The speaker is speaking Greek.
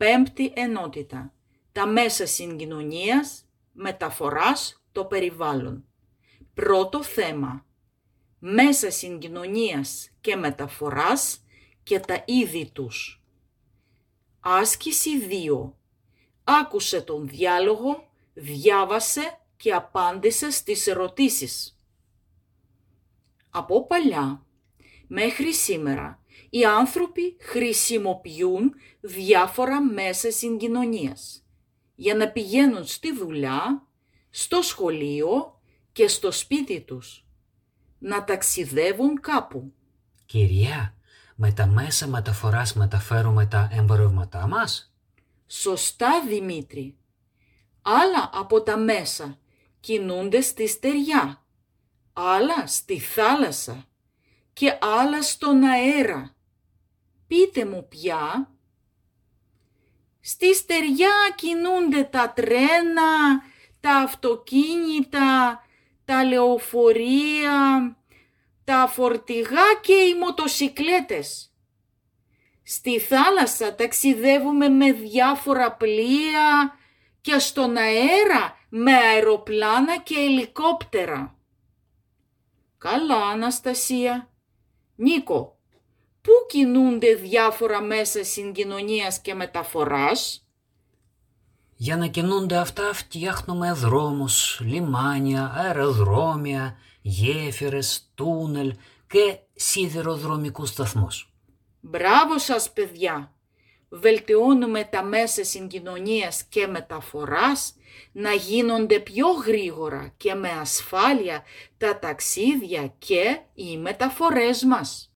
Πέμπτη ενότητα. Τα μέσα συγκοινωνίας, μεταφοράς, το περιβάλλον. Πρώτο θέμα. Μέσα συγκοινωνίας και μεταφοράς και τα είδη τους. Άσκηση 2. Άκουσε τον διάλογο, διάβασε και απάντησε στις ερωτήσεις. Από παλιά μέχρι σήμερα οι άνθρωποι χρησιμοποιούν διάφορα μέσα συγκοινωνίας για να πηγαίνουν στη δουλειά, στο σχολείο και στο σπίτι τους, να ταξιδεύουν κάπου. Κυρία, με τα μέσα μεταφοράς μεταφέρουμε τα εμπορεύματά μας? Σωστά, Δημήτρη. Άλλα από τα μέσα κινούνται στη στεριά, άλλα στη θάλασσα και άλλα στον αέρα. Πείτε μου ποια? Στη στεριά κινούνται τα τρένα, τα αυτοκίνητα, τα λεωφορεία, τα φορτηγά και οι μοτοσικλέτες. Στη θάλασσα ταξιδεύουμε με διάφορα πλοία και στον αέρα με αεροπλάνα και ελικόπτερα. Καλά, Αναστασία. Νίκο, πού κινούνται διάφορα μέσα συγκοινωνίας και μεταφοράς? Για να κινούνται αυτά φτιάχνουμε δρόμους, λιμάνια, αεροδρόμια, γέφυρες, τούνελ και σιδηροδρομικούς σταθμούς. Μπράβο σας, παιδιά! Βελτιώνουμε τα μέσα συγκοινωνίας και μεταφοράς να γίνονται πιο γρήγορα και με ασφάλεια τα ταξίδια και οι μεταφορές μας.